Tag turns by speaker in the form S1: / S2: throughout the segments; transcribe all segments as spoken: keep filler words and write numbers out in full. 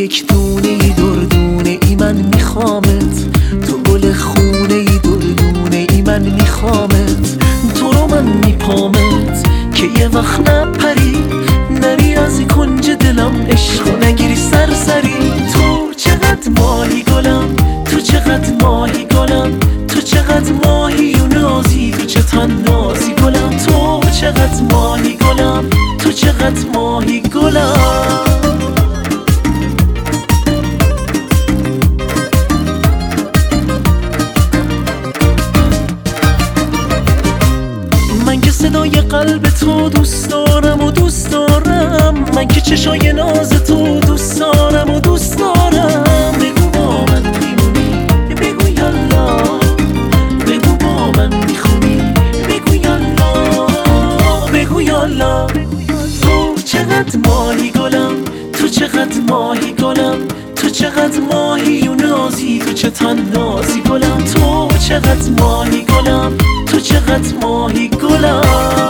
S1: یک دونه ای دردونه ای من میخوامت، تو گل خونه ای دردونه ای من میخوامت، تو رو من میپامت که یه وقت نپری نری از کنج دلم عشق نگیری سرسری. تو چقدر ماهی گلم، تو چقدر ماهی گلم، تو چقدر ماهی و نازی، تو چه نازی گلم، تو چقدر ماهی گلم، تو چقدر ماهی گلم. من که صدای قلب تو دوست دارم و دوست دارم، من که چشای ناز تو دوست دارم و دوست دارم. بگو با من میمونی، بگو یالا، بگو با من میخونی، بگو یالا، بگو یالا. تو چقدر ماهی گلم، تو چقدر ماهی گلم، تو چقدر ماهی و نازی، تو چه نازی گلم، تو چقدر ماهی گلم، تو چقدر ماهی گلم.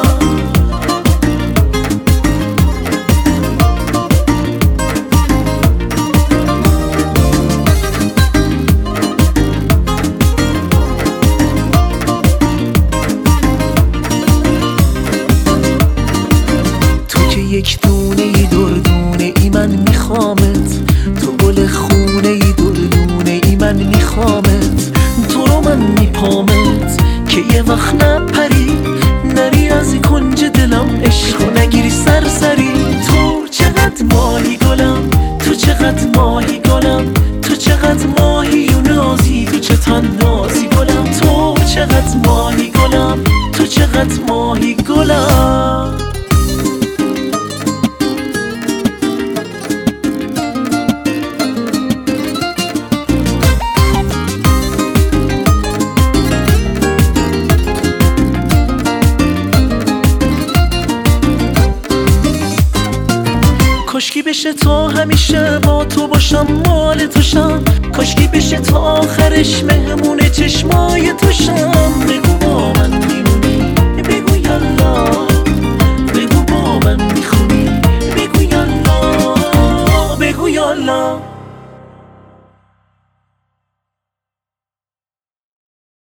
S1: تو که یک دونه ای دردونه ای من میخوامت، تو گل خونه ای دردونه ای من میخوامت، تو رو من میپامت که یه وقت نپری نری از کنج دلم عشق نگیری سرسری. تو چقدر ماهی گلم، تو چقدر ماهی گلم، تو چقدر ماهی و نازی، تو چه نازی گلم، تو چقدر ماهی گلم، تو چقدر ماهی گلم. کاشکی بشه تا همیشه با تو باشم، مال توشم، کاشکی بشه تا آخرش مهمون چشمای توشم. بگو با من